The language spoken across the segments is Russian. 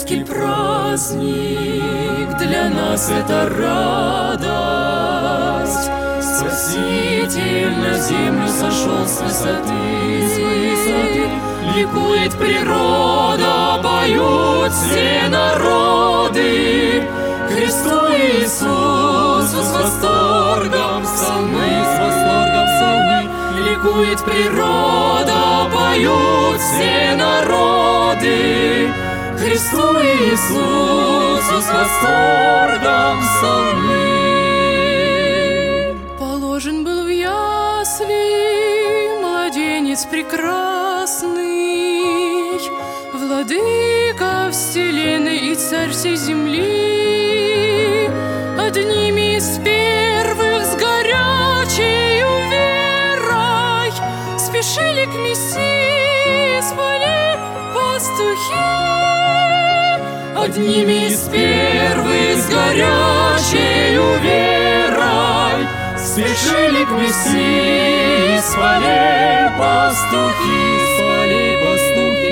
Рождественский праздник, для нас это радость. Спаситель на землю сошел с высоты, ликует природа, поют все народы. Христу Иисусу с восторгом псалмы, ликует природа, поют все народы. Христу Иисусу с восторгом псалмы. Положен был в ясли младенец прекрасный, владыка вселенной и царь всей земли. Одними из первых с горячей верой спешили к Мессии с полей пастухи. Одними из первых с горячей верой спешили к Мессии с полей пастухи, с полей пастухи.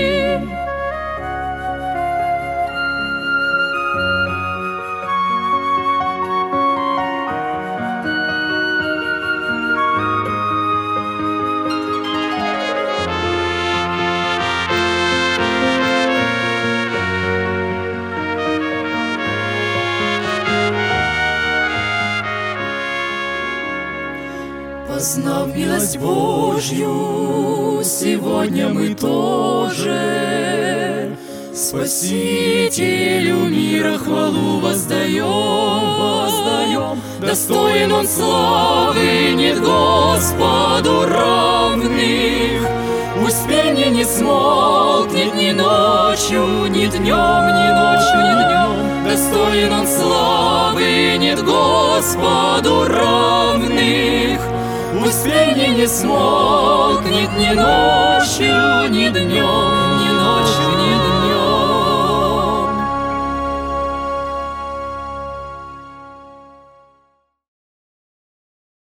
Познав милость Божью, сегодня мы тоже Спасителю мира хвалу воздаем. Достоин Он славы, нет Господу равных. Пусть пение не смолкнет ни ночью, ни днем, ни ночью, ни днем. Достоин Он славы, нет Господу равных. Пусть пение не смолкнет ни ночью, ни днем.